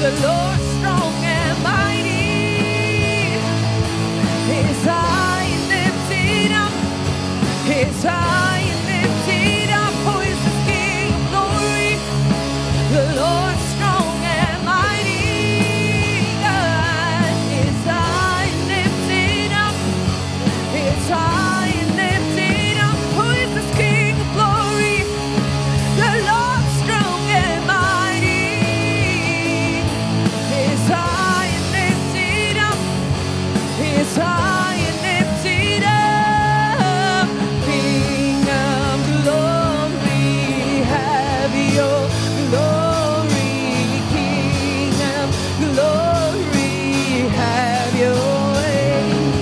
The Lord strong and mighty is high and lifted up, is high and lifted up. Who is the King of glory? The Lord strong and mighty, God is high and lifted up, is high and lifted up. Who is the King of glory? The Lord strong and mighty is high and lifted up, is high and lifted up. King of glory, have your glory. King of glory, have your way.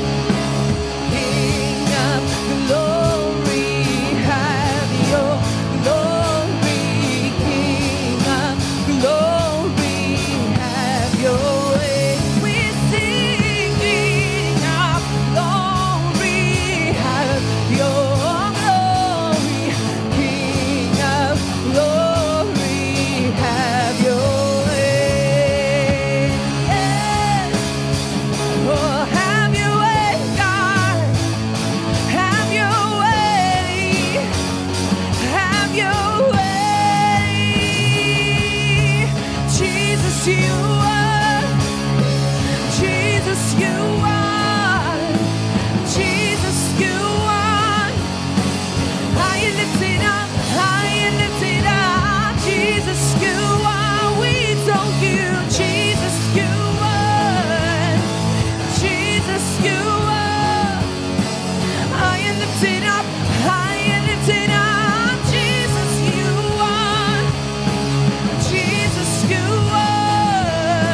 King of glory, have your glory. King of glory, have your way. We sing, King of glory, have your glory. King of glory, have your way. Oh, have your way, God. Have your way. Have your way. Jesus, you are. Jesus, you are. Jesus, you are. High and lifted up, high and lifted up. Jesus, you are. We exalt you. Jesus, you are. Jesus, you are. High and lifted up, high and lifted up. Jesus, you are. Jesus, you are.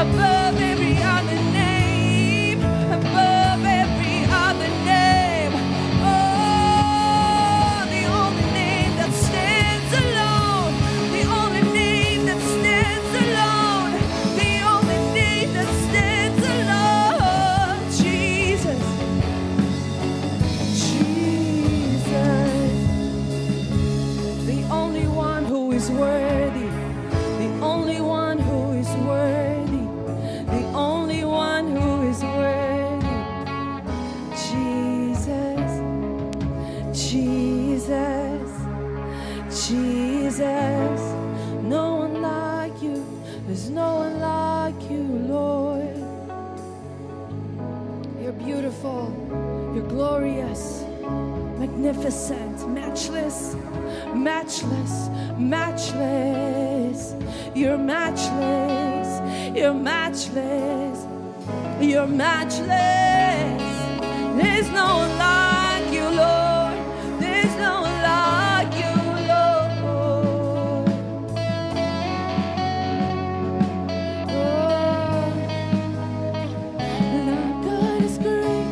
above every other name, above every other name. Oh, the only name that stands alone, the only name that stands alone, the only name that stands alone. Jesus, Jesus, the only one who is worthy, the only one who is worthy, the only one who is worthy. Jesus, Jesus, Jesus. No one like you, there's no one like you, Lord. You're beautiful, you're glorious, magnificent, matchless, matchless, matchless. You're matchless, you're matchless, you're matchless. There's no one like you, Lord. There's no one like you, Lord. Oh, and our God is great.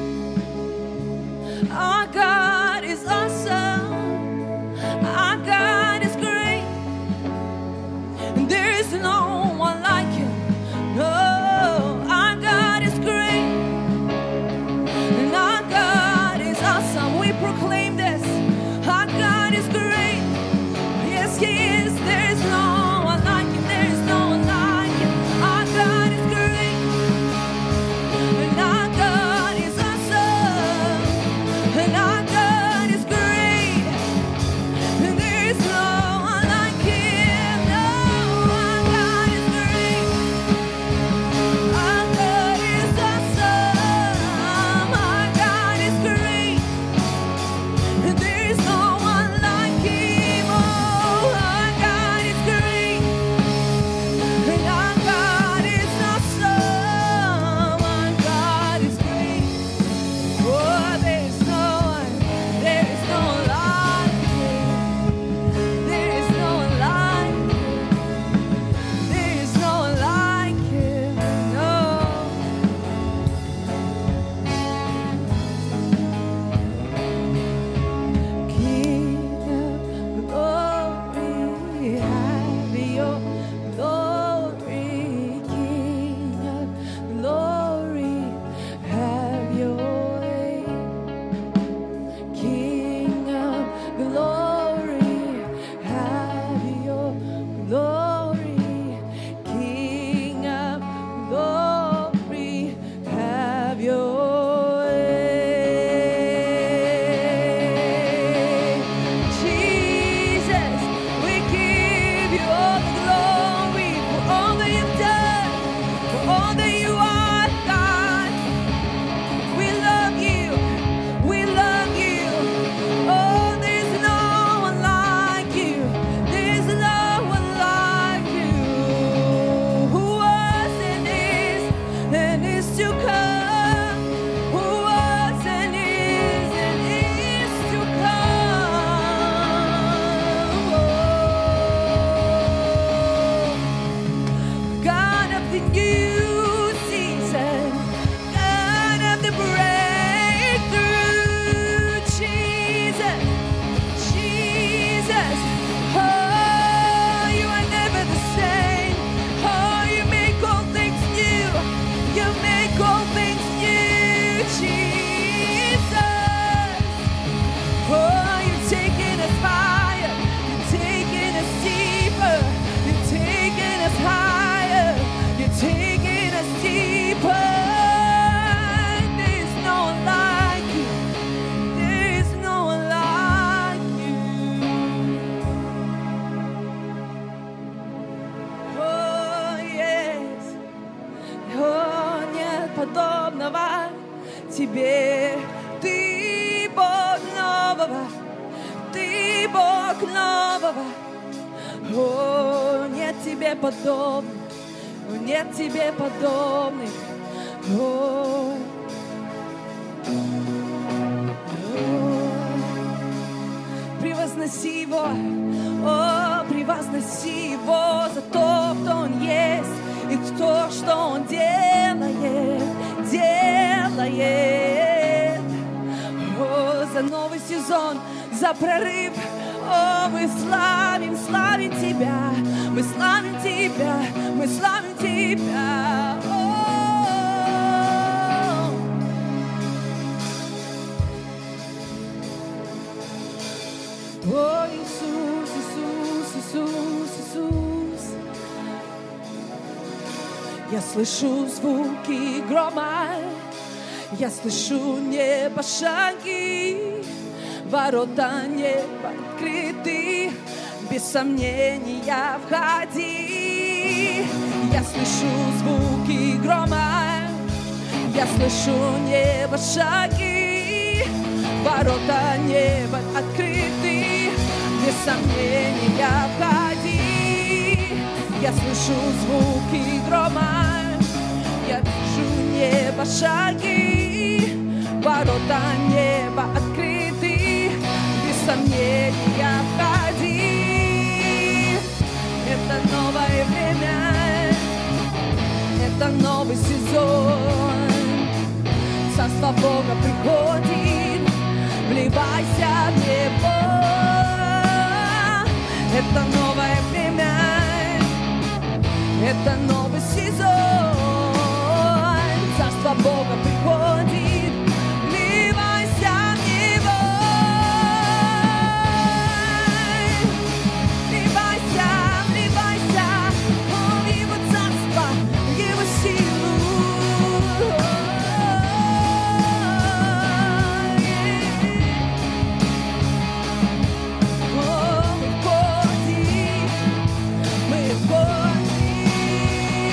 Our God is awesome. Our God is great. And there is no one like him. No, our God is great. And our God is awesome. We proclaim this. Our God is great. Yes, he is. There is no one like him. There is no one like him. Our God is great. And our God is awesome. And our God is great. And there is no one like him. No, our God is great. Our God is awesome. Our God is great. And there is no one like him. Oh, our God is great. And our God is awesome. Our God is great. Oh, there is no one like him. There is no one like him. There is no one like him. No. King of glory, have your glory. King of glory, have your way. King of glory, have your glory. King of glory, have your way. Jesus, we give you all the glory for all that you've done, for all that you are, God. We love you. We love you. Oh, there's no one like you. There's no one like you. Who was and is to come. Who was and is to come. Oh, God of the new season, God of the breakthrough, Jesus, Jesus. Oh, you are never the same. Oh, you make all things new. You make all things new, Jesus. Oh, you're taking us higher. You're taking us deeper. You're taking us higher. You're taking us deeper. There is no one like you. There is no one like you. Oh, yes. Oh, нет подобного тебе. Ты Бог нового. Ты Бог нового. О, нет тебе подобных. Нет тебе подобных. О, превозноси его, о, превозноси его за то, кто он есть и то, что он сезон, за прорыв. О, мы славим, славим Тебя, мы славим Тебя, мы славим Тебя. О, Иисус, Иисус, Иисус, Иисус. Я слышу звуки грома, я слышу небо шаги, ворота неба открыты, без сомнения входи. Я слышу звуки грома, я слышу небо шаги, ворота неба открыты, без сомнения входи. Я слышу звуки грома, я вижу небо шаги, ворота неба открыты, без сомнения входи. Это новое время, это новый сезон, Царство Бога приходит, вливайся в него. Это новое время, это новый сезон, Царство Бога приходит, вливайся в него. Вливайся, вливайся в его царство, в его силу. Мы входим,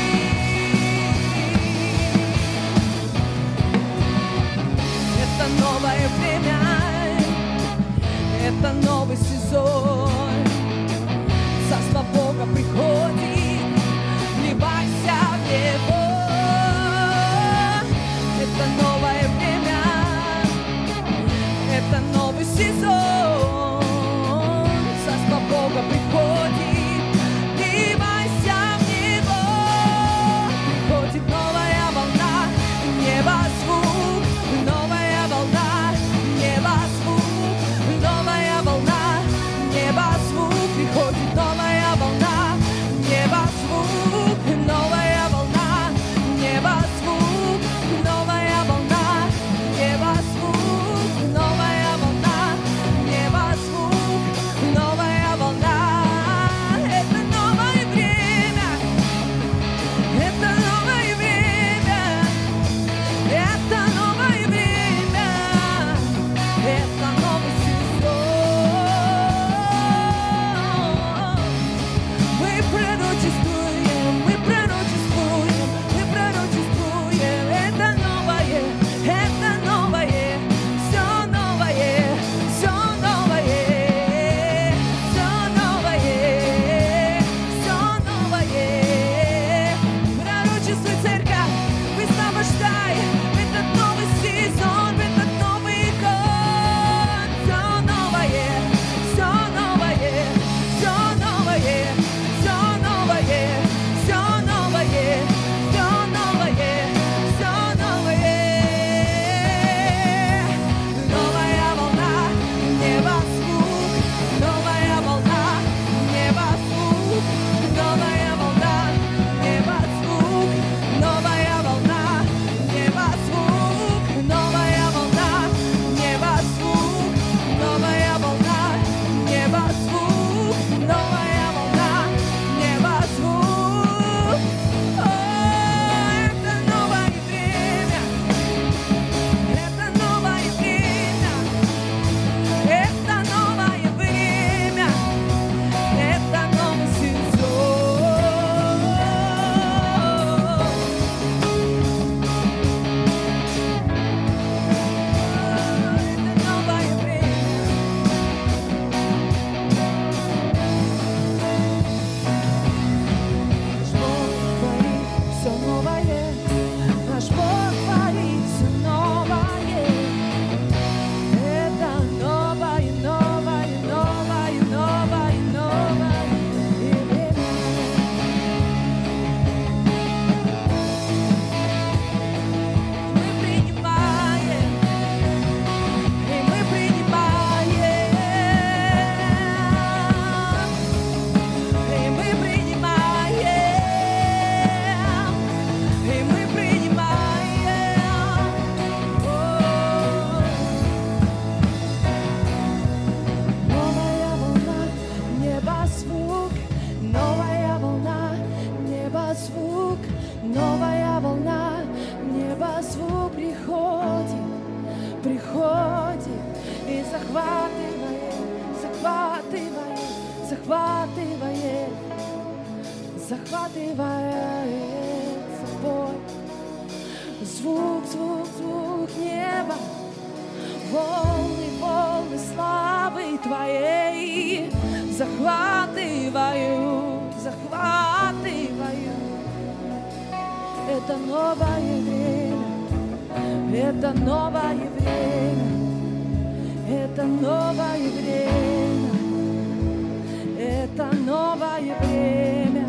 разливается боль. Звук, звук, звук неба, волны, волны славы Твоей захватывают, захватывают. Это новое время, это новое время, это новое время, это новое время.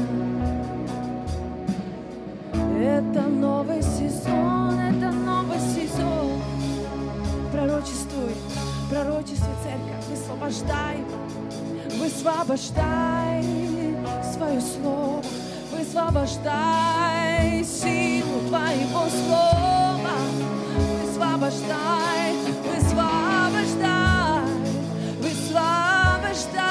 Это новый сезон, это новый сезон. Пророчествуй, пророчествуй, церковь, высвобождай, высвобождай свое слово, высвобождай силу Твоего слова, высвобождай, высвобождай, высвобождай.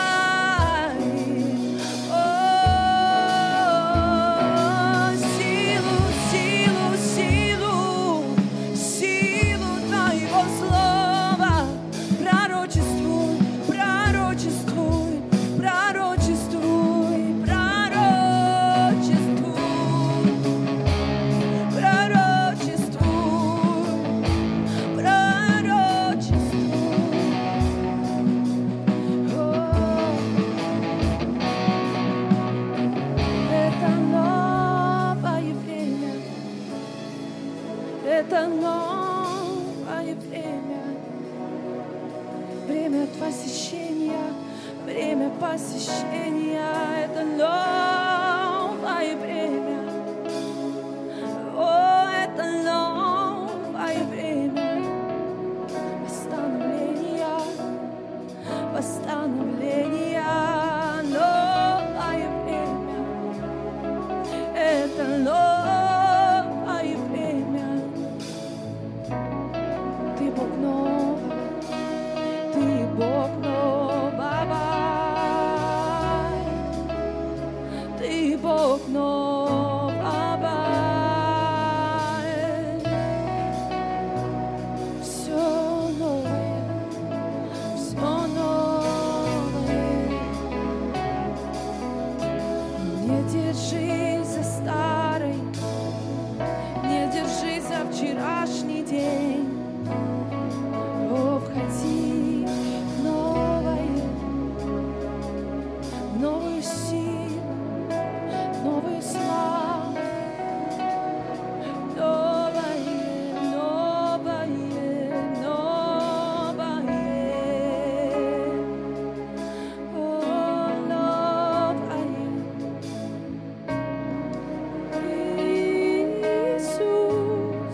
Это новое время, время посещения, время посещения. Это новое время, о, это новое время восстановления, восстановления. Новое время, это новое. Бог нового, Ты Бог нового, все новое, все новое. Не держись за старый, не держись за вчерашний день. О, входи. Новую силу, новую славу, новое, новое, новое, о, новое. Иисус,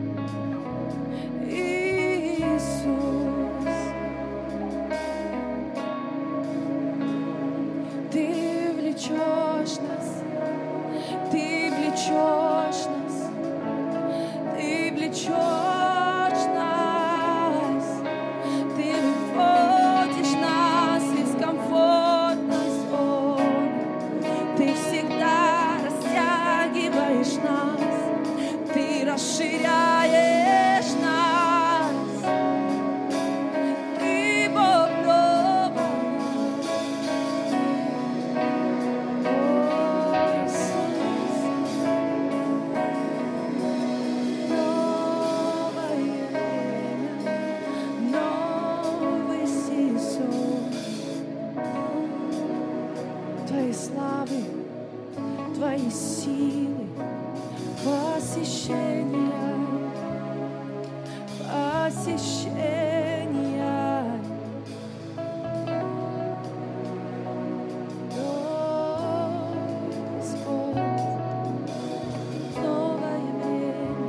Иисус. Ты влечешь нас, Ты влечешь нас, Ты влечешь нас, Ты выводишь нас из комфортной зоны, Ты всегда растягиваешь нас, Ты расширяешь нас. Твоей славы, Твоей силы, посещения, посещения. О, Господь, новое время,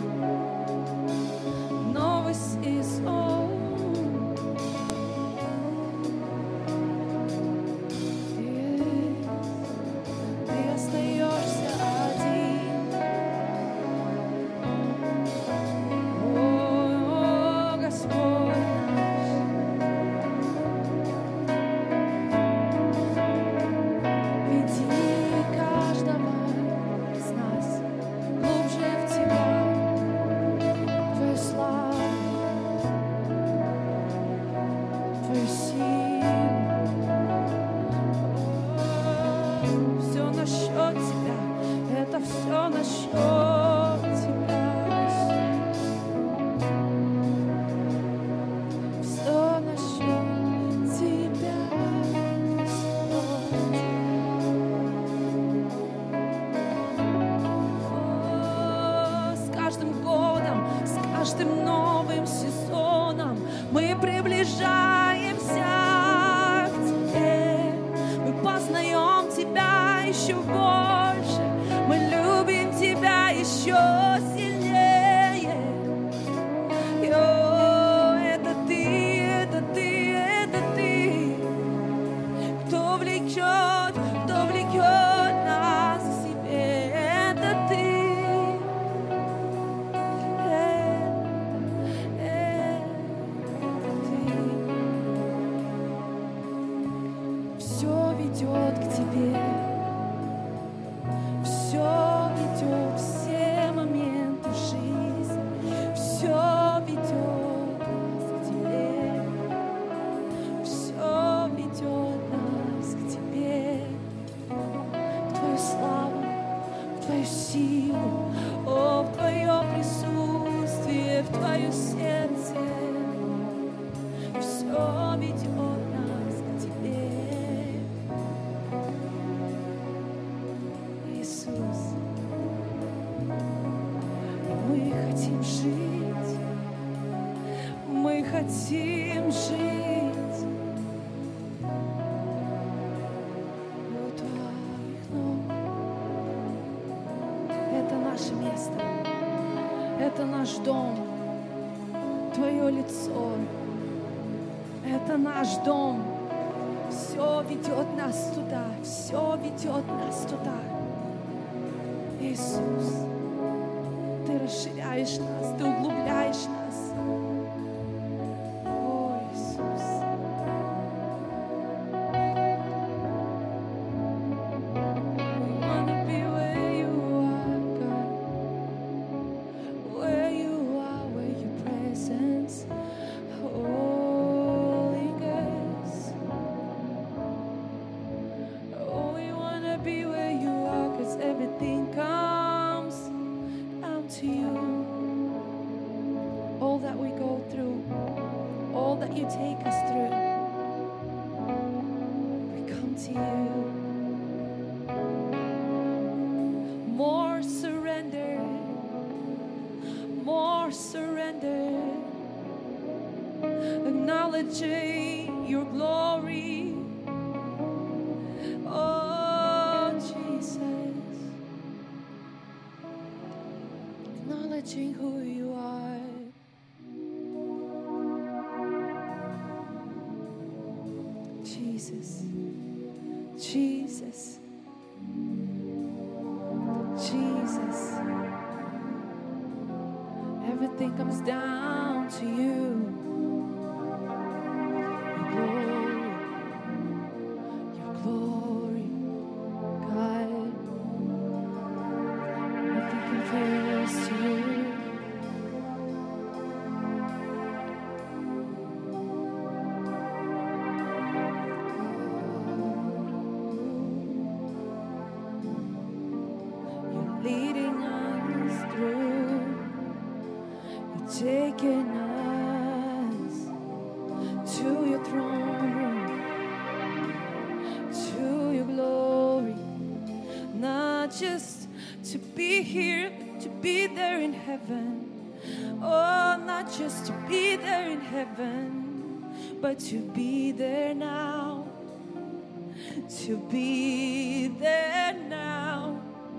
новый сезон. Господь. все насчет Тебя. Все насчет Тебя, Господь. О, с каждым годом, с каждым новым сезоном мы приближаемся к Тебе. Мы познаем Тебя еще больше, мы любим Тебя еще сильнее. О, это Ты, кто влекет нас к себе. Это Ты. Все ведет к Тебе, все ведет, все моменты жизни, все ведет нас к Тебе, все ведет нас к Тебе, в Твою славу, в Твою силу, о, в Твое присутствие, в Твое сердце, все ведет нас к Тебе. Иисус, мы хотим жить, мы хотим жить у Твоих ног. Это наше место, это наш дом, Твое лицо, это наш дом. Все ведет нас туда, все ведет нас туда. Иисус, Ты расширяешь нас, Ты углубляешь нас. О, Иисус. We wanna be where You are, God. Where You are, where Your presence, Holy Ghost. Oh, we wanna be where You are, 'cause everything comes down to You. All that we go through, all that You take us through, we come to You. More surrender, more surrender, acknowledging Your glory. Oh, Jesus, acknowledging who You are. Jesus, Jesus, Jesus. Everything comes down to You. Your glory, God. Nothing compares to You. You're leading us through. You're taking us to Your throne room, to Your glory. Not just to be here, but to be there in heaven. Oh, not just to be there in heaven, but to be there now. To be there now.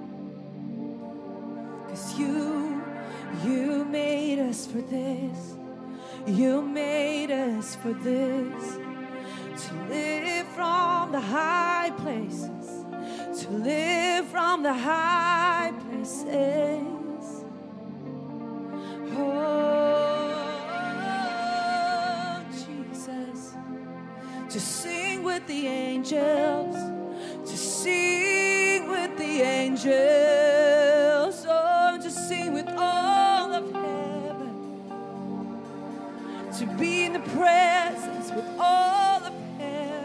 'Cause You made us for this. You made us for this. To live from the high places. To live from the high places. Oh, Jesus. To sing with the angels. To sing with the angels. Oh, to sing with all of heaven. To be in the presence with all of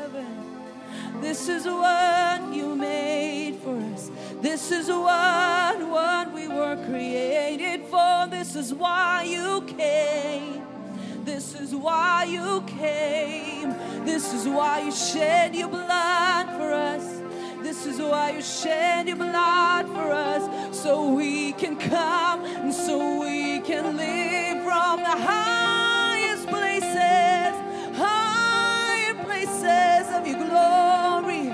heaven. This is what You made for us. This is what were created for. This is why you came. This is why you came. This is why you shed your blood for us. This is why you shed your blood for us, so we can come and so we can live from the highest places of your glory.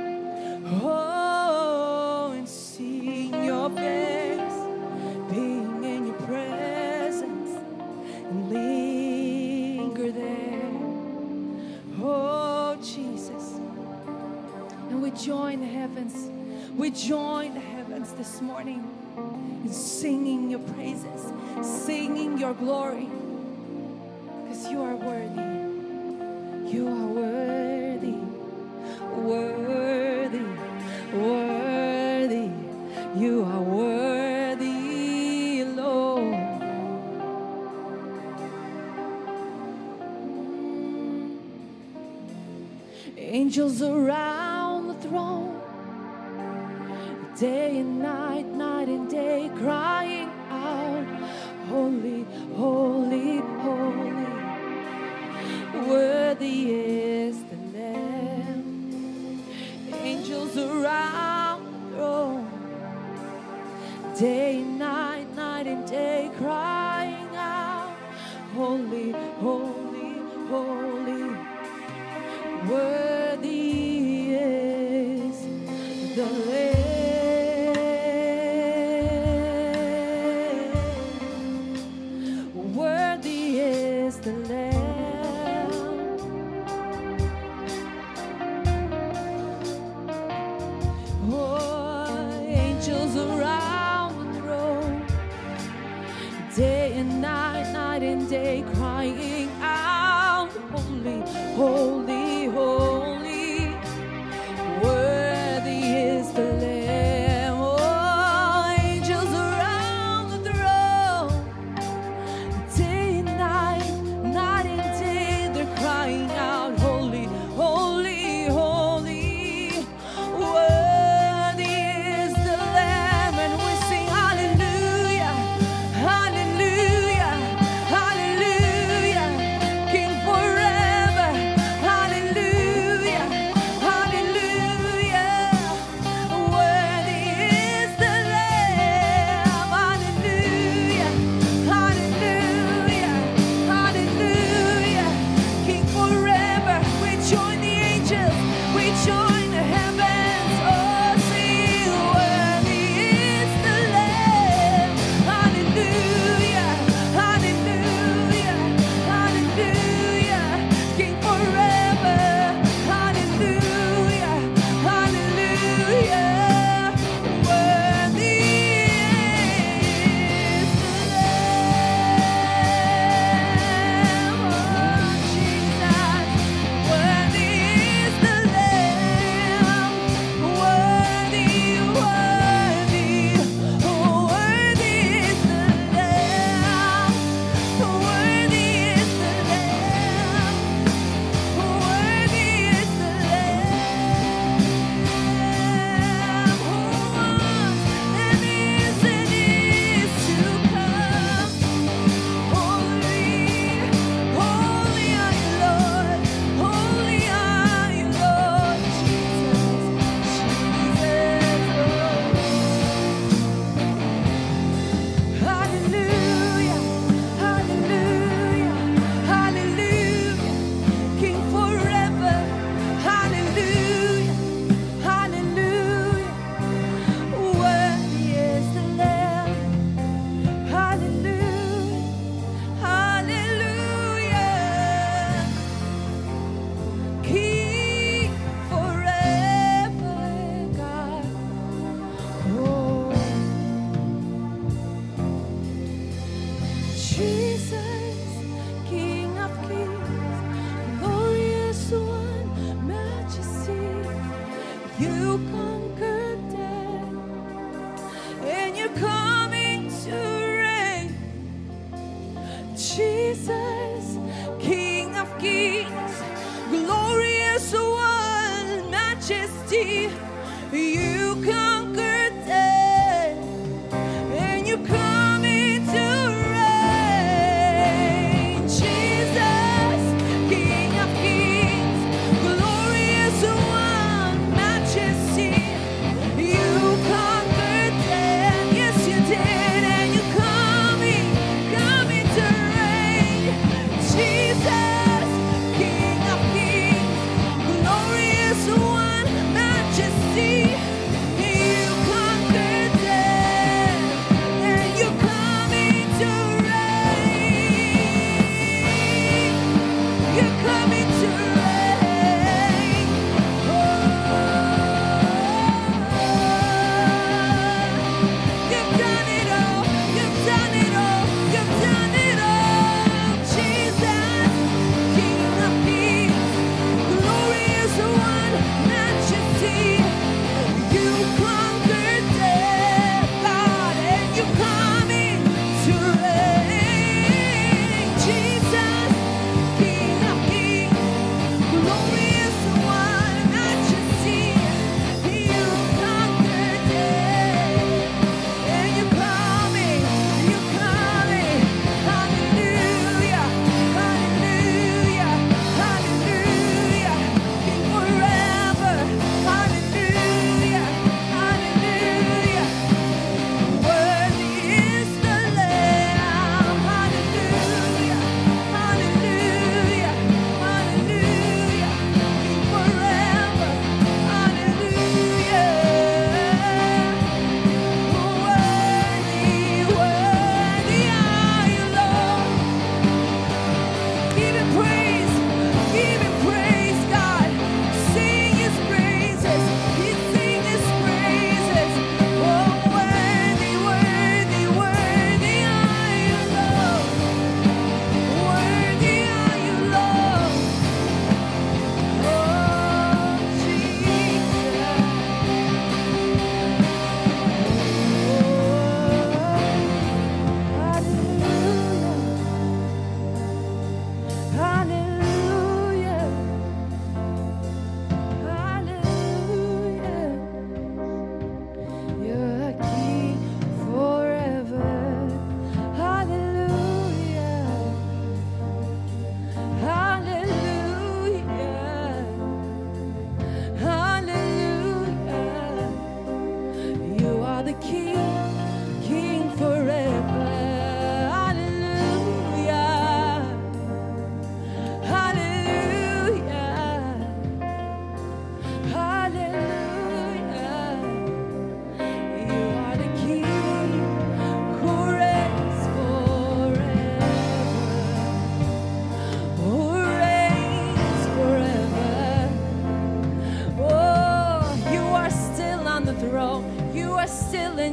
Oh, and seeing your face, being in your presence, and linger there. Oh, Jesus. And we join the heavens. We join the heavens this morning in singing your praises, singing your glory, because you are worthy. You are worthy, worthy, worthy. You are worthy, Lord. Angels around the throne, day and night, night and day, crying out, holy, holy, holy. Worthy is the Lamb. Angels around the throne, day and night, night and day, crying out, holy, holy, holy. Worthy is the Lamb. Worthy is the Lamb. Day and night, night and day, crying out, holy, holy, holy. Worthy is the Lamb. Oh, angels around the throne, day and night, night and day, they're crying out, holy, holy, holy. Worthy is the Lamb. And we sing hallelujah, hallelujah, hallelujah. King forever, hallelujah, hallelujah. Worthy is the Lamb, hallelujah, hallelujah, hallelujah. King forever, we join the angels, we join the heavens. Oh, sing, worthy is the Lamb, hallelujah, hallelujah, hallelujah. King forever, hallelujah, hallelujah. Worthy is the Lamb, oh Jesus. Worthy is the Lamb, worthy, worthy, worthy is the Lamb, worthy is the Lamb, worthy is the Lamb, who was and is to come. Holy, holy are you, Lord. Holy are you, Lord. Jesus, hallelujah, hallelujah, hallelujah. King forever, hallelujah, hallelujah. Worthy is the Lamb, hallelujah, hallelujah. King forever, God. Oh, Jesus, King of kings, glorious one, majesty. You conquered death, and you're coming to reign. Jesus, King of kings, glorious one, majesty. You conquered death, and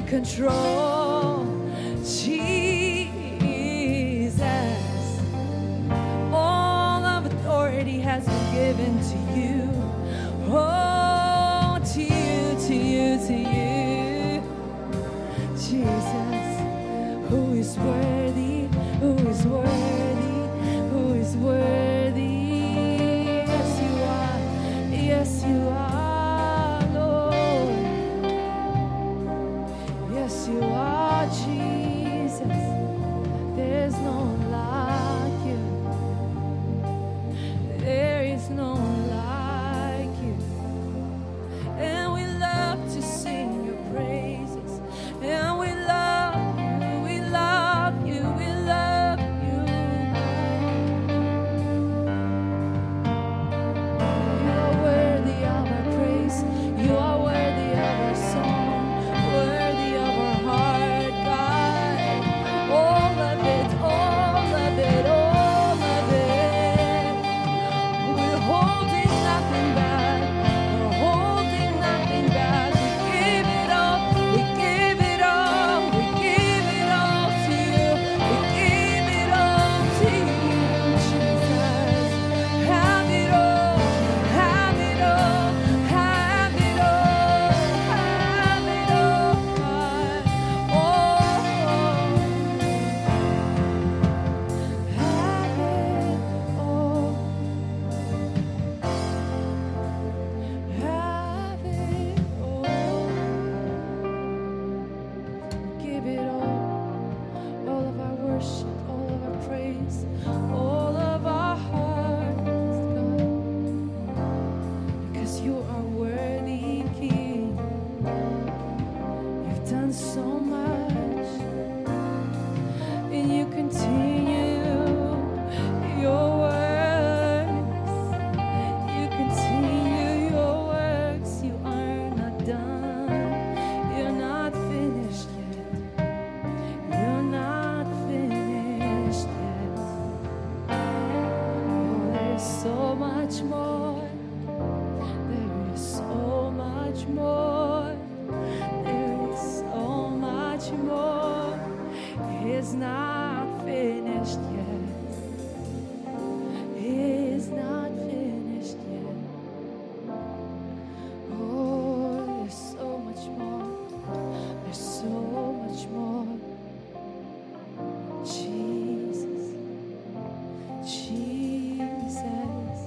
control. Jesus, all of authority has been given to you. Oh, to you, to you, to you. Jesus, who is worthy, who is worthy, who is worthy. Yes, you are. Yes, you are, Lord. Yes, you are, Jesus. There's no one like you. There is no one like you. And we love to sing your praises. And we love you, we love you, we love you. You are worthy of our praise. You are worthy of our song, worthy of our heart, God. All of it, all of it, all of it. We're holding nothing back. We're holding nothing back. We give it all. We give it all. We give it all to you. We give it all to you, Jesus. Have it all. Have it all. Have it all. Have it all, God. Oh, have it all. Have it all. Give it all of our worship, all of our praise, all of our hearts, God, because you are worthy, King. You've done so much, and you continue your works. You continue your works. You are not done. You're not finished yet. You're not finished yet. Oh, there's so much more. There is so much more. There is so much more. It's not finished yet. It's not finished yet. Oh, there's so much more. There's so much more. Jesus, Jesus.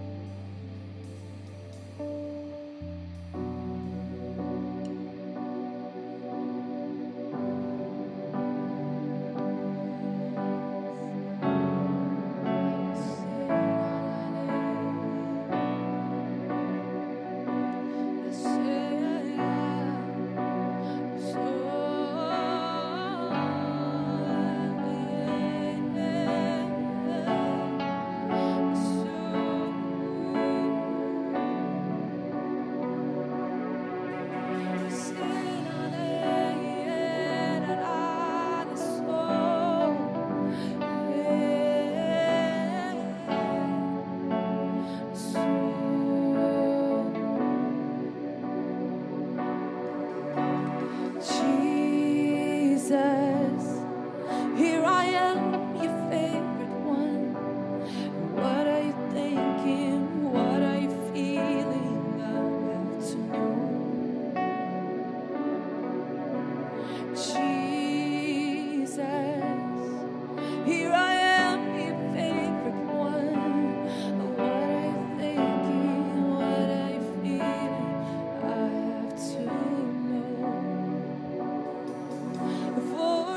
Jesus, here I am, your favorite one. What are you thinking? What are you feeling? I have to know. Jesus, here I am, your favorite one. What are you thinking? What are you feeling? I have to know. For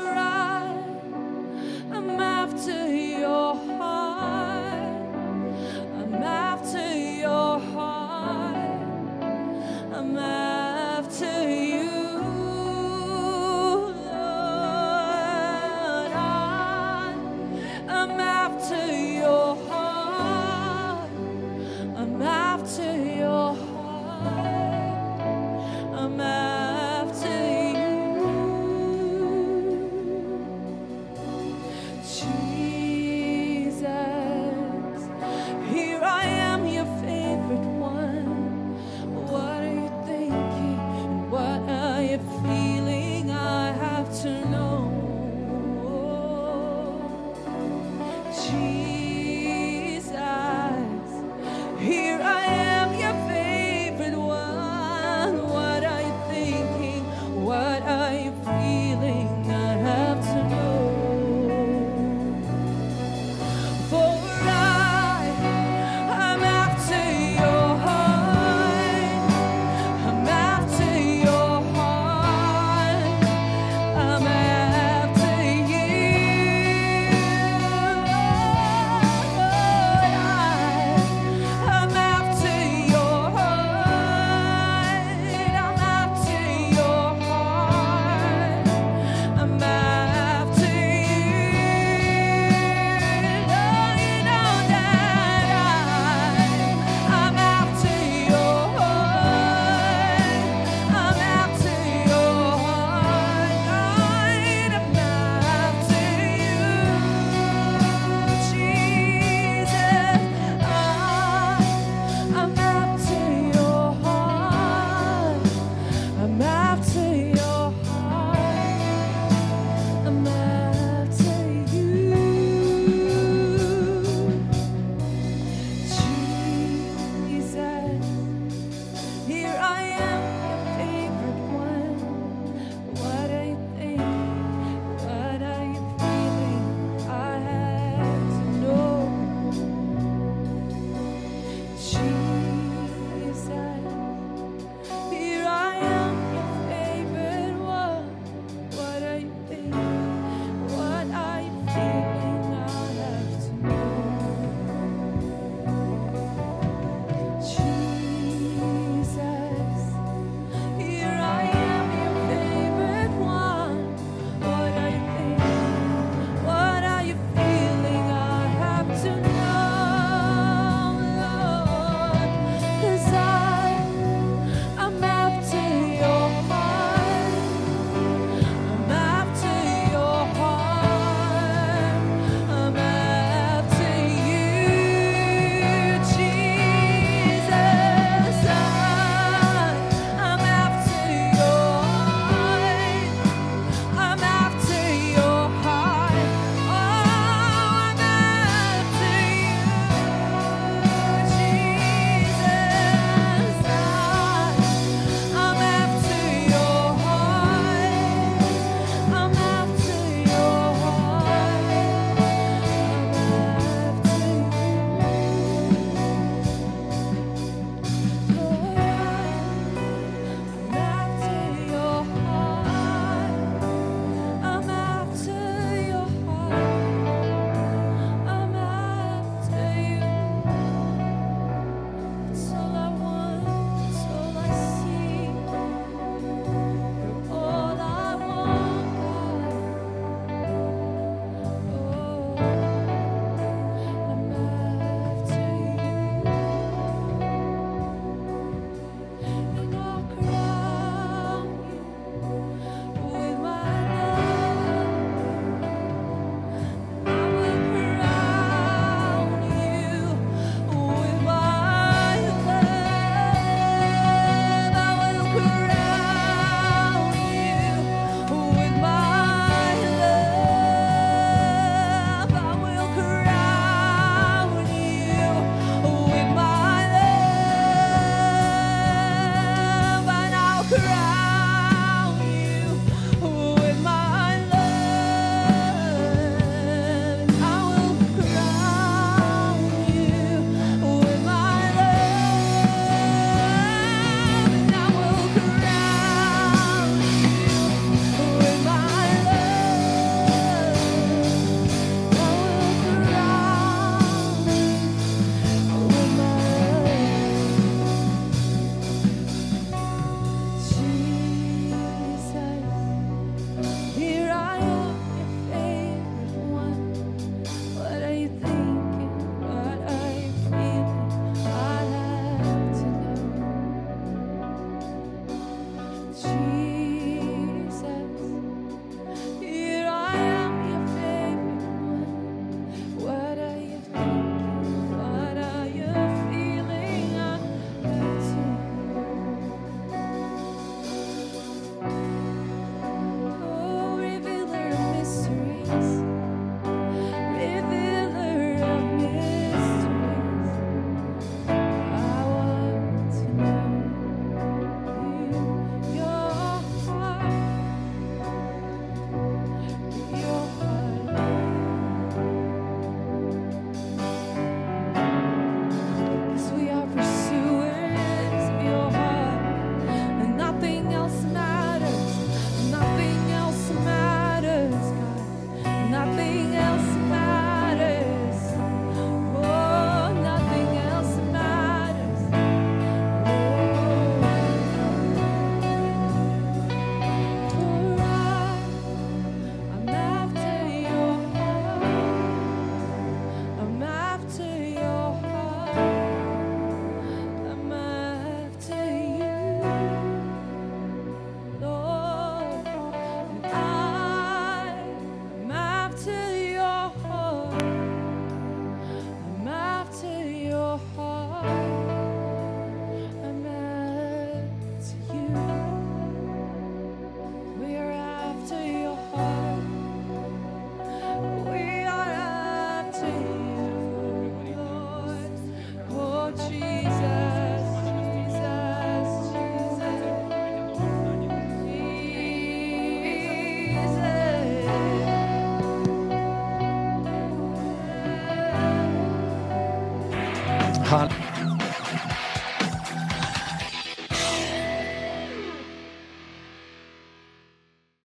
Hallelujah.